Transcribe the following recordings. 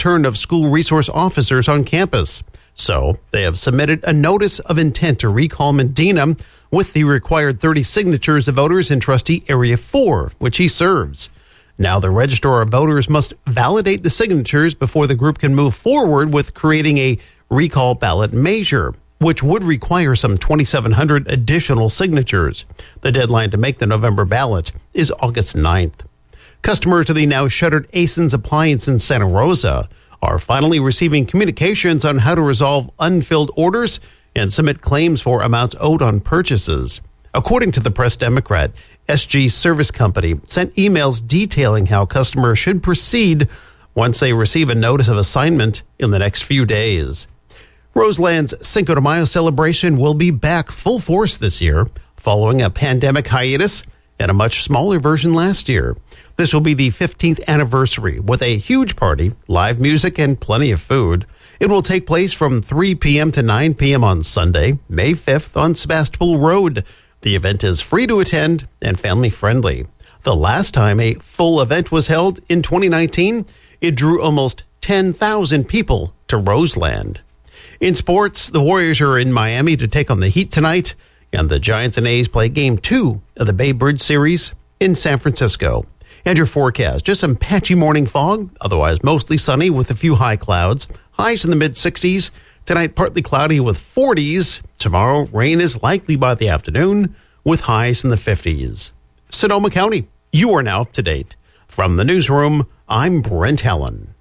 turn of school resource officers on campus. So they have submitted a notice of intent to recall Medina with the required 30 signatures of voters in Trustee Area 4, which he serves. Now the Registrar of Voters must validate the signatures before the group can move forward with creating a recall ballot measure, which would require some 2,700 additional signatures. The deadline to make the November ballot is August 9th. Customers of the now shuttered Ason's Appliance in Santa Rosa are finally receiving communications on how to resolve unfilled orders and submit claims for amounts owed on purchases. According to the Press Democrat, SG Service Company sent emails detailing how customers should proceed once they receive a notice of assignment in the next few days. Roseland's Cinco de Mayo celebration will be back full force this year, following a pandemic hiatus and a much smaller version last year. This will be the 15th anniversary with a huge party, live music, and plenty of food. It will take place from 3 p.m. to 9 p.m. on Sunday, May 5th on Sebastopol Road. The event is free to attend and family-friendly. The last time a full event was held in 2019, it drew almost 10,000 people to Roseland. In sports, the Warriors are in Miami to take on the Heat tonight, and the Giants and A's play Game 2 of the Bay Bridge Series in San Francisco. And your forecast, just some patchy morning fog, otherwise mostly sunny with a few high clouds. Highs in the mid-60s. Tonight, partly cloudy with 40s. Tomorrow, rain is likely by the afternoon with highs in the 50s. Sonoma County, you are now up to date. From the newsroom, I'm Brent Helen.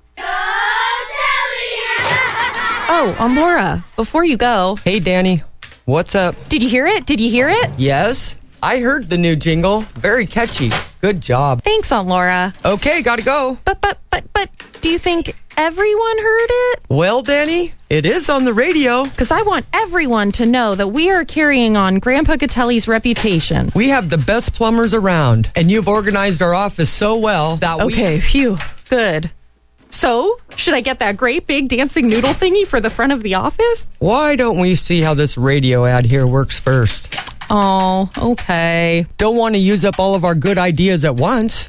Oh, I'm Laura. Before you go. Hey, Danny. What's up? Did you hear it? Yes. I heard the new jingle. Very catchy. Good job. Thanks, Aunt Laura. Okay, gotta go. But, do you think everyone heard it? Well, Danny, it is on the radio. Because I want everyone to know that we are carrying on Grandpa Gatelli's reputation. We have the best plumbers around, and you've organized our office so well that Okay, phew. Good. So, should I get that great big dancing noodle thingy for the front of the office? Why don't we see how this radio ad here works first? Oh, okay. Don't want to use up all of our good ideas at once.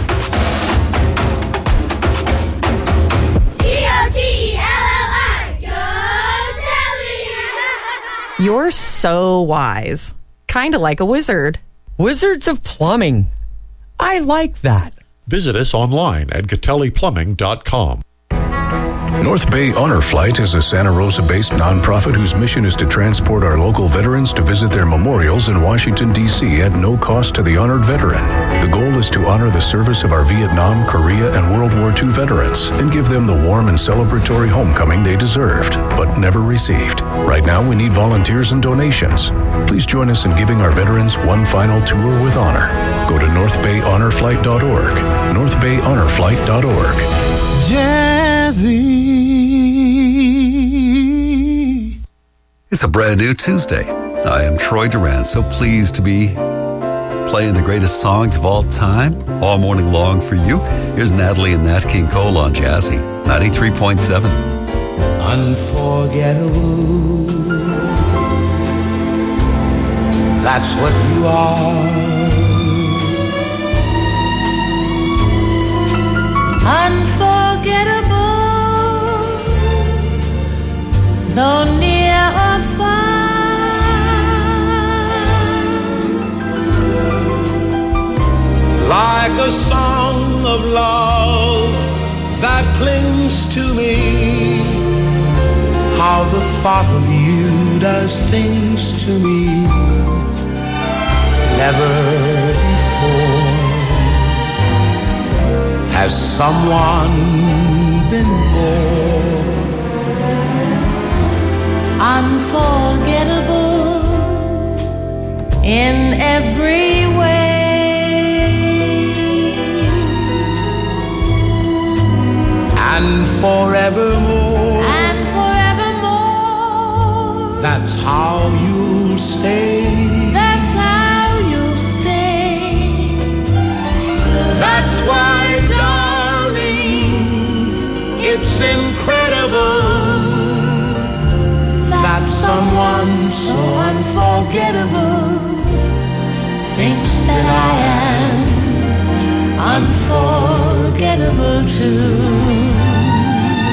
G-O-T-E-L-L-I, go Telly! You're so wise. Kind of like a wizard. Wizards of Plumbing. I like that. Visit us online at GatelliPlumbing.com. North Bay Honor Flight is a Santa Rosa-based nonprofit whose mission is to transport our local veterans to visit their memorials in Washington, D.C. at no cost to the honored veteran. The goal is to honor the service of our Vietnam, Korea, and World War II veterans and give them the warm and celebratory homecoming they deserved, but never received. Right now, we need volunteers and donations. Please join us in giving our veterans one final tour with honor. Go to northbayhonorflight.org, northbayhonorflight.org. Jazzy. It's a brand new Tuesday. I am Troy Duran, so pleased to be playing the greatest songs of all time all morning long for you. Here's Natalie and Nat King Cole on Jazzy 93.7. Unforgettable. That's what you are. Unforgettable, though near or far. Like a song of love that clings to me. How the thought of you does things to me. Never before has someone been more unforgettable in every way, and forevermore, that's how you'll stay. That's how you'll stay. That's why, darling, it's incredible that someone so unforgettable thinks that I am unforgettable too.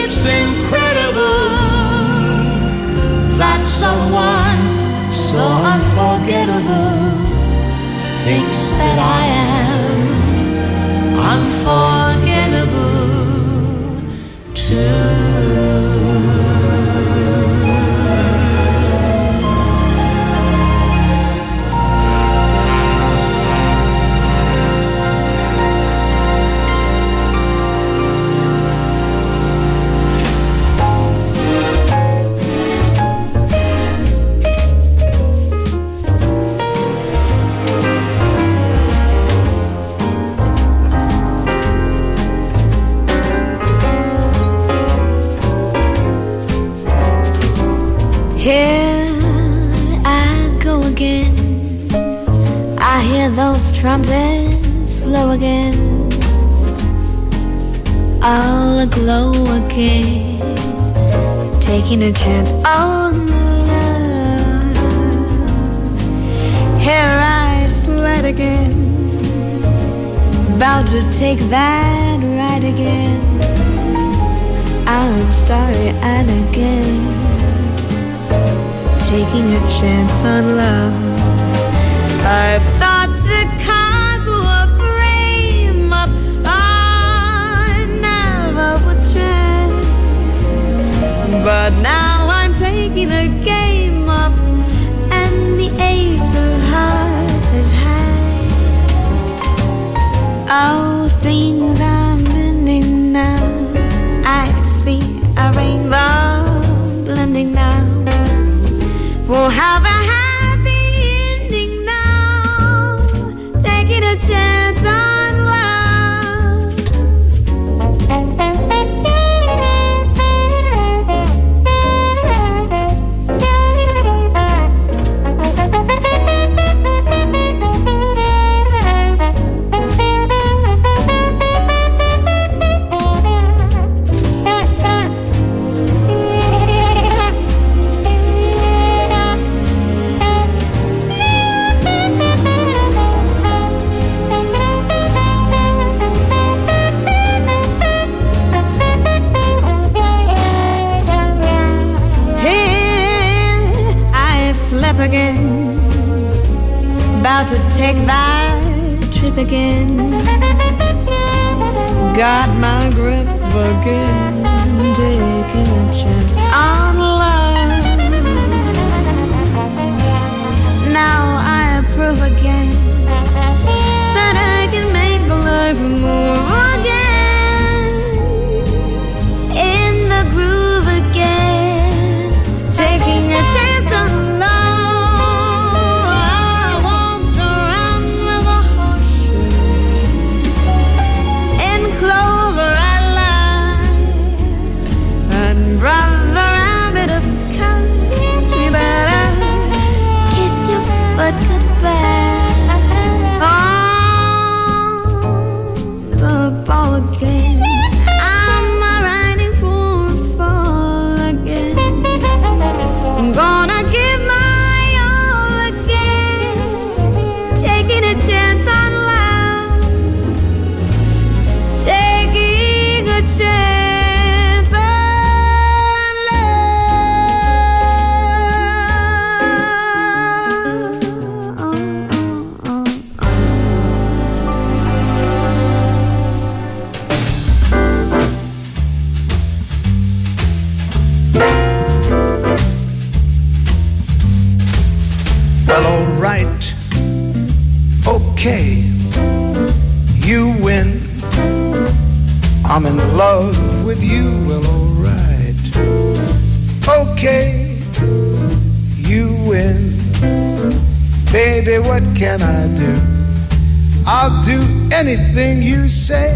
It's incredible that someone so unforgettable thinks that I am unforgettable too. Here I go again. I hear those trumpets blow again, all aglow again, taking a chance on love. Here I sled again, about to take that ride again. I'm starry-eyed again, taking a chance on love. I thought the cards were frame up, I never would try. But now I'm taking the game up, and the ace of hearts is high. Oh, things are mending now. I see a rainbow blending now. We'll have a happy ending now, taking a chance on love. Again, about to take that trip again. Got my grip again, taking a chance on love. Now I approve again that I can make life move again, in the groove again, taking a chance on love. Brother rabbit of country, better kiss your foot goodbye. On the ball again, I'm riding for a fall again. I'm gonna give my all again, taking a chance on love, taking a chance. Okay, you win. I'm in love with you, well, alright. Okay, you win. Baby, what can I do? I'll do anything you say.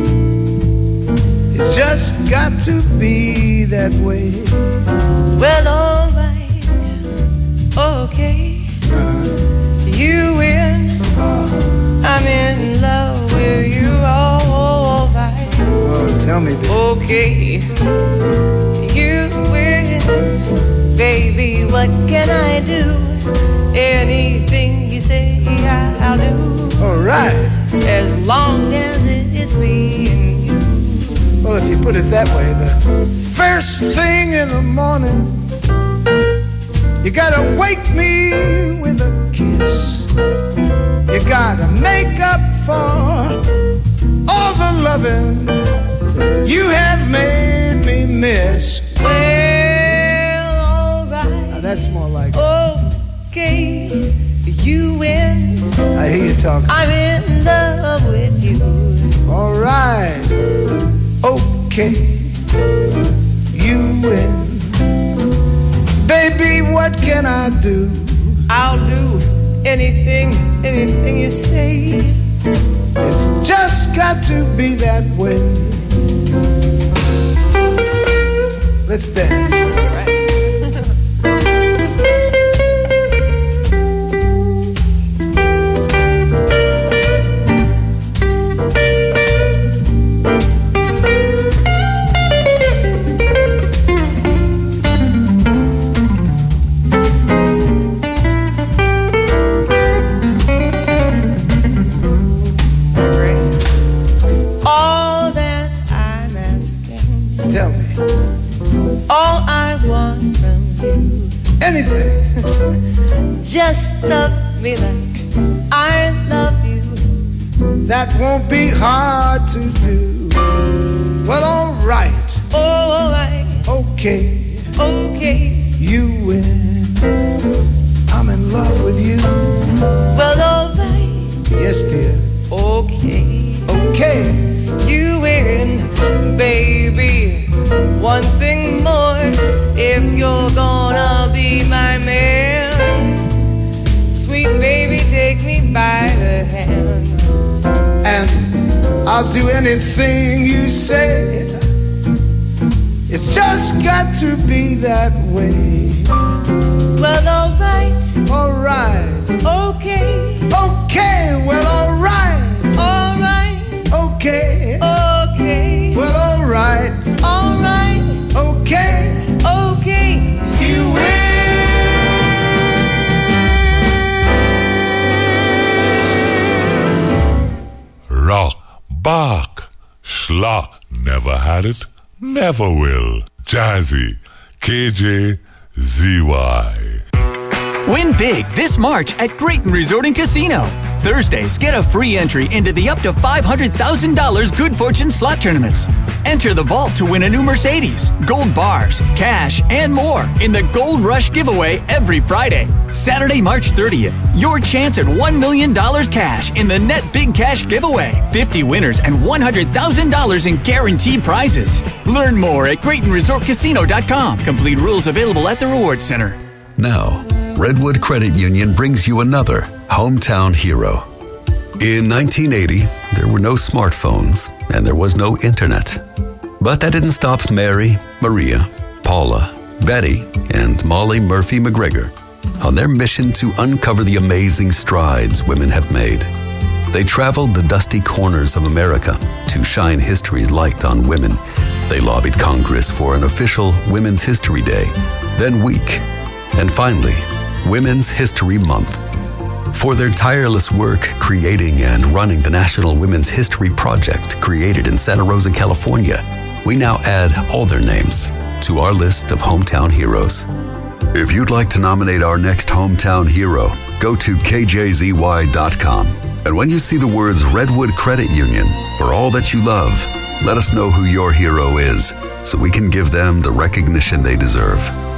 It's just got to be that way. Well, alright, okay, you win. I'm in love with you, all right. Oh, tell me, baby. Okay, you win. Baby, what can I do? Anything you say, I'll do. All right. As long as it's me and you. Well, if you put it that way, the First thing in the morning, you gotta wake me with a kiss. You gotta make up for all the loving you have made me miss. Well, alright. Now that's more like okay, you win. I hear you talking. I'm in love with you. Alright, okay, you win. Baby, what can I do? I'll do anything you say. It's just got to be that way. Let's dance. Anything. Just love me like I love you. That won't be hard to do. Well, alright. Alright. Okay. Okay. You win. I'm in love with you. Well, alright. Yes, dear. Okay. Okay. You win, baby. One thing more, if you're gonna be my man, sweet baby, take me by the hand. And I'll do anything you say. It's just got to be that way. Well, alright. Alright. Okay. Okay, well, alright. Alright. Okay. Okay. Well, alright. Alright. Okay. Okay. You win. Rock, Bach, Schlock, never had it, never will. Jazzy, KJZY. Win big this March at Grayton Resort and Casino. Thursdays, get a free entry into the up to $500,000 Good Fortune slot tournaments. Enter the vault to win a new Mercedes, gold bars, cash, and more in the Gold Rush giveaway every Friday. Saturday, March 30th, your chance at $1 million cash in the Net Big Cash giveaway. 50 winners and $100,000 in guaranteed prizes. Learn more at GraytonResortCasino.com. Complete rules available at the Rewards Center. Now, Redwood Credit Union brings you another hometown hero. In 1980, there were no smartphones and there was no internet. But that didn't stop Mary, Maria, Paula, Betty, and Molly Murphy McGregor on their mission to uncover the amazing strides women have made. They traveled the dusty corners of America to shine history's light on women. They lobbied Congress for an official Women's History Day, then week, and finally, Women's History Month. For their tireless work creating and running the National Women's History Project created in Santa Rosa, California, we now add all their names to our list of hometown heroes. If you'd like to nominate our next hometown hero, go to kjzy.com. And when you see the words Redwood Credit Union, for all that you love, let us know who your hero is so we can give them the recognition they deserve.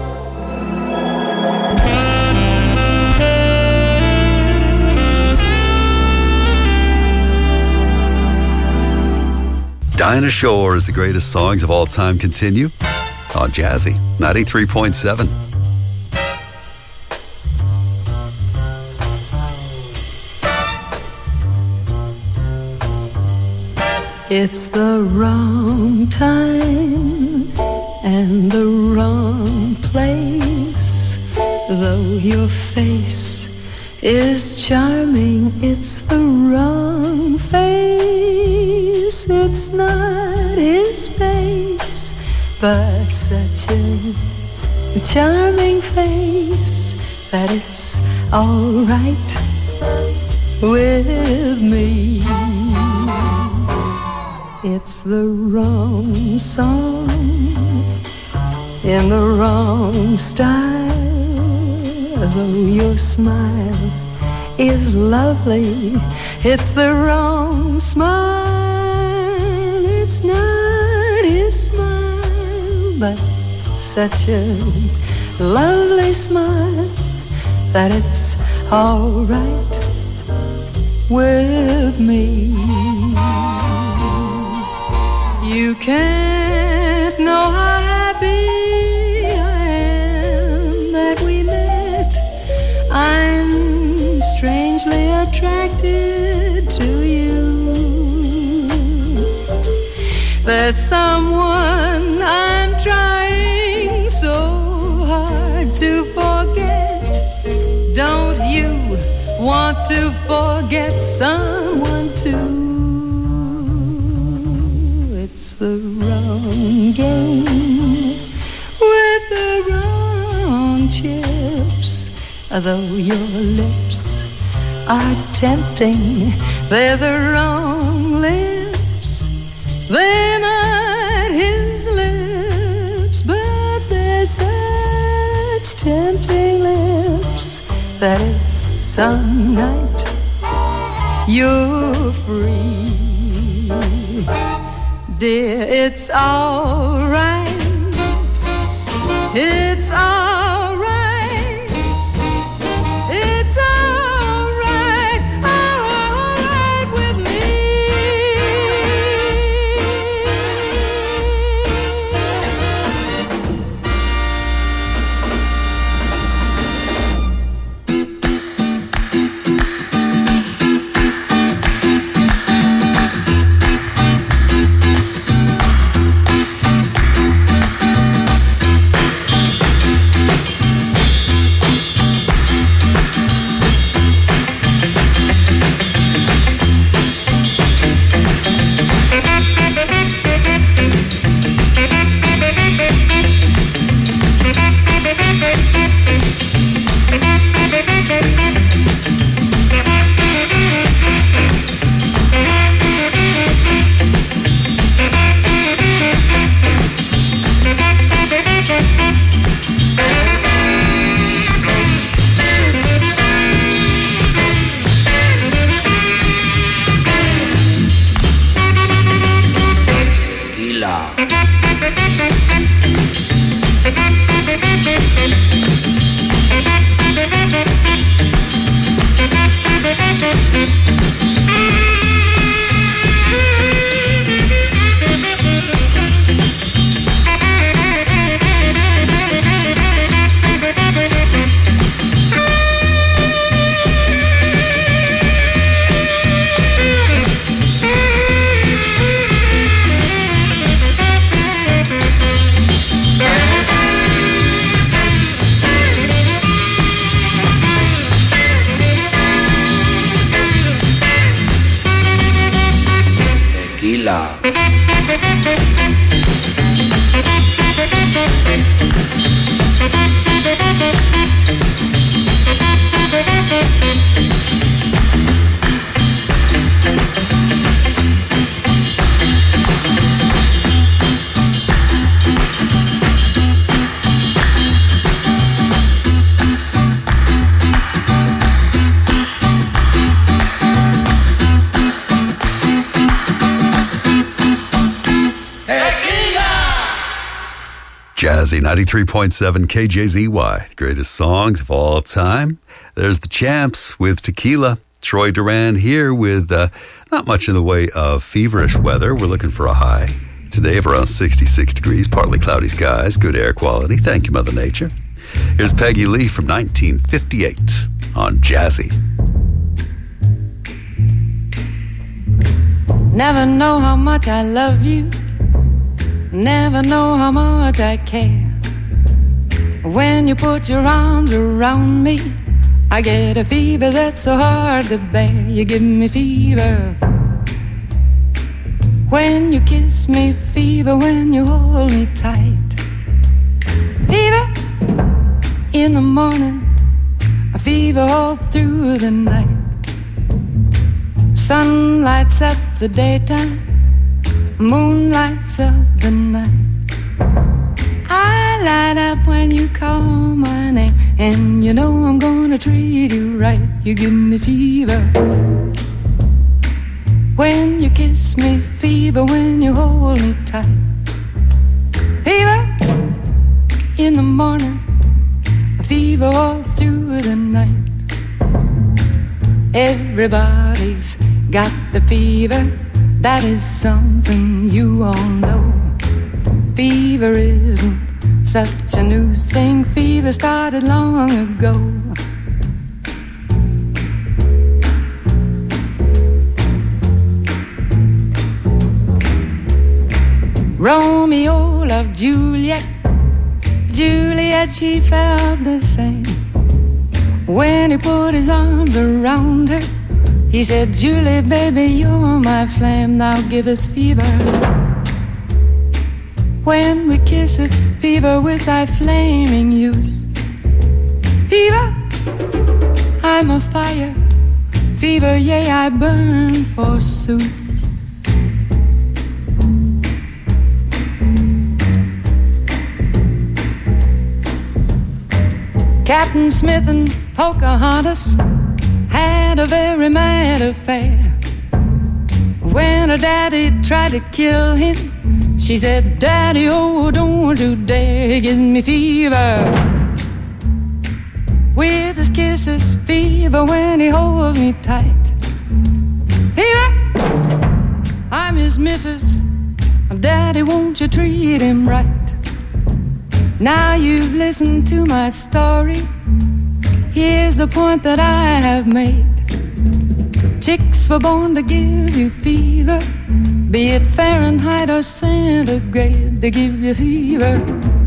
Dinah Shore is the greatest songs of all time continue on Jazzy 93.7. It's the wrong time and the wrong place. Though your face is charming, it's the wrong face. It's not his face, but such a charming face that it's all right with me. It's the wrong song in the wrong style. Though your smile is lovely, it's the wrong smile. It's not his smile, but such a lovely smile that it's all right with me. You can't know how happy I am that we met. I'm strangely attracted to you. There's someone I'm trying so hard to forget. Don't you want to forget someone too? It's the wrong game with the wrong chips. Though your lips are tempting, they're the wrong lips. They're not his lips, but they're such tempting lips that if some night you're free, dear, it's all right. It's all right. It's all right with me. Jazzy 93.7 KJZY, greatest songs of all time. There's the Champs with Tequila. Troy Duran here with not much in the way of feverish weather. We're looking for a high today of around 66 degrees, partly cloudy skies, good air quality. Thank you, Mother Nature. Here's Peggy Lee from 1958 on Jazzy. Never know how much I love you. Never know how much I care. When you put your arms around me, I get a fever that's so hard to bear. You give me fever when you kiss me, fever when you hold me tight. Fever in the morning, a fever all through the night. Sun lights up the daytime, moon lights up the night. I you call my name, and you know I'm gonna treat you right. You give me fever when you kiss me, fever when you hold me tight. Fever in the morning, fever all through the night. Everybody's got the fever, that is something you all know. Fever isn't such a new thing, fever started long ago. Romeo loved Juliet, Juliet, she felt the same. When he put his arms around her, he said, Julie, baby, you're my flame, now give us fever. When we kiss it, fever with thy flaming youth. Fever, I'm a fire, fever, yea, I burn forsooth. Captain Smith and Pocahontas had a very mad affair. When her daddy tried to kill him, she said, Daddy, oh, don't you dare give me fever. With his kisses, fever when he holds me tight. Fever, I'm his missus, Daddy, won't you treat him right? Now you've listened to my story, here's the point that I have made. Chicks were born to give you fever, be it Fahrenheit or centigrade, they give you fever.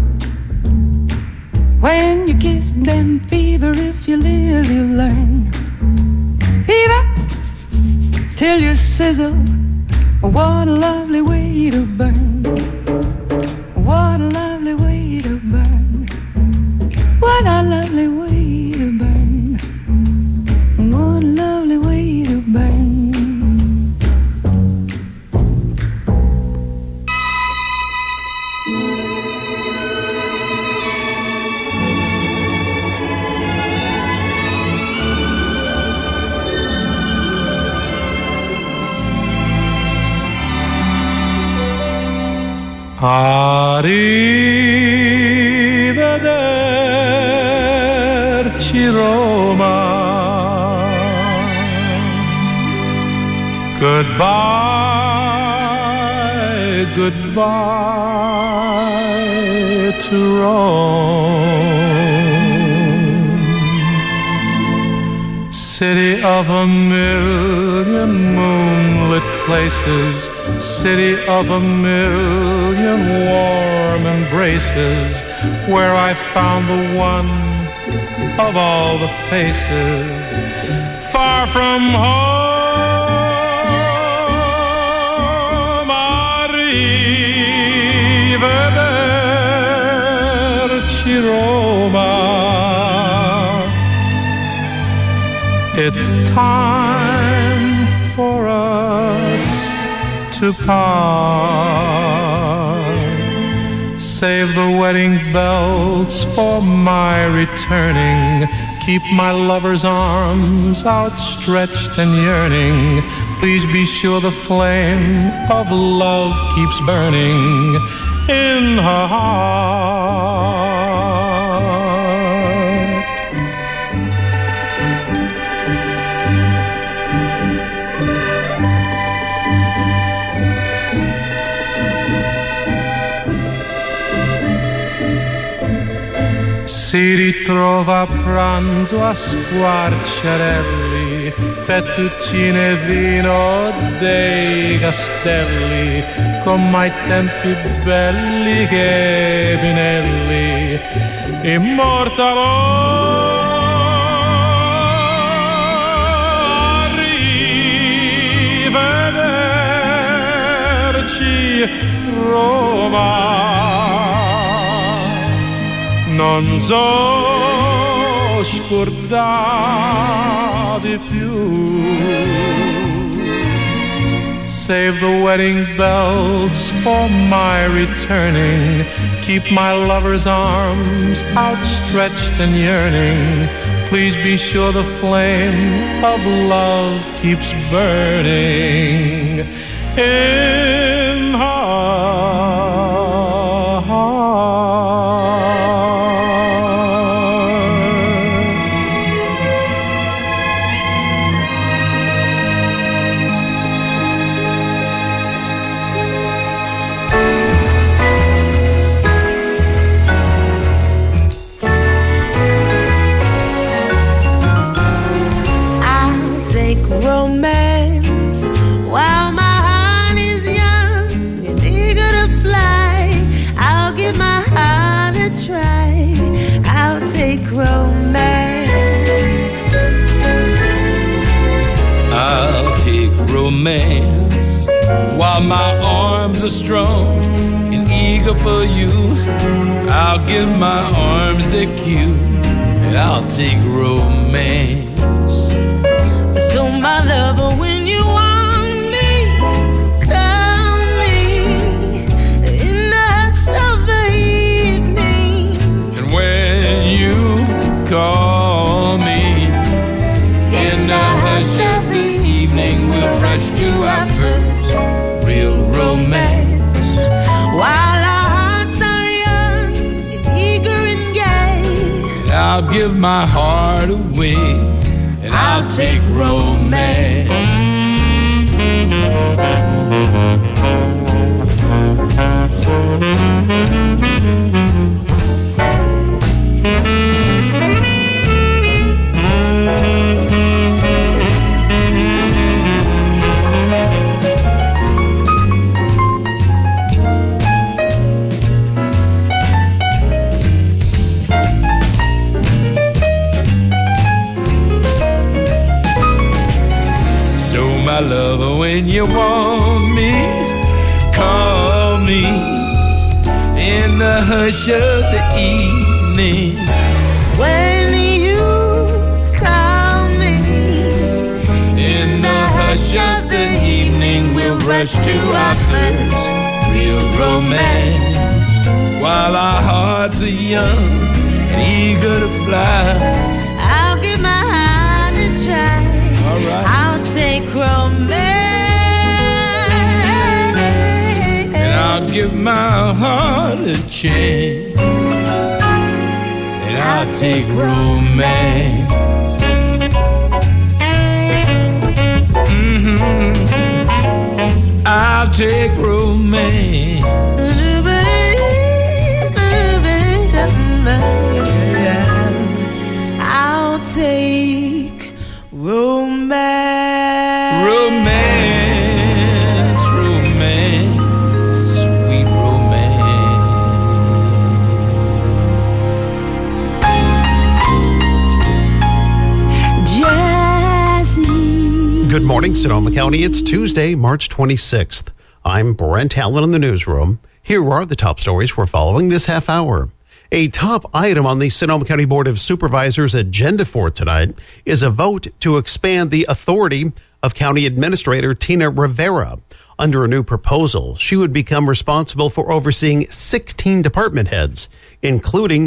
When you kiss them, fever, if you live, you learn. Fever, till you sizzle, what a lovely way to burn. What a lovely way to burn. What a lovely way to burn. What a lovely way to burn. Arrivederci Roma. Goodbye, goodbye to Rome. City of a million moonlit places, city of a million warm embraces, where I found the one of all the faces. Far from home, arrivederci Roma. It's time for us to part. Save the wedding bells for my returning. Keep my lover's arms outstretched and yearning. Please be sure the flame of love keeps burning in her heart. Si ritrova a pranzo a squarciarelli, fettuccine e vino dei castelli, con mai tempi belli che Binelli immortalò. Arrivederci Roma. Non so scordare più. Save the wedding bells for my returning. keep my lover's arms outstretched and yearning. Please be sure the flame of love keeps burning in her heart. Romance while my heart is young and eager to fly. I'll give my heart a try. I'll take romance. I'll take romance while my arms are strong and eager for you. I'll give my arms their cue and I'll take romance. So my lover, when you want me, call me in the hush of the evening. And when you call me in the hush of the evening, we'll rush to our first real romance. While our hearts are young and eager and gay, And I'll give my heart away and I'll take romance. My lover, when you want me, call me in the hush of the evening. When you call me in the hush of the evening, we'll rush to our first real romance. While our hearts are young and eager to fly, I'll give my heart a try. All right. I'll take romance. And I'll give my heart a chance. And I'll take romance. I'll take romance. I'll take romance. Romance, romance, sweet romance. Jazzy. Good morning, Sonoma County. It's Tuesday, March 26th. I'm Brent Allen in the newsroom. Here are the top stories we're following this half hour. A top item on the Sonoma County Board of Supervisors' agenda for tonight is a vote to expand the authority of County Administrator Tina Rivera. Under a new proposal, she would become responsible for overseeing 16 department heads, including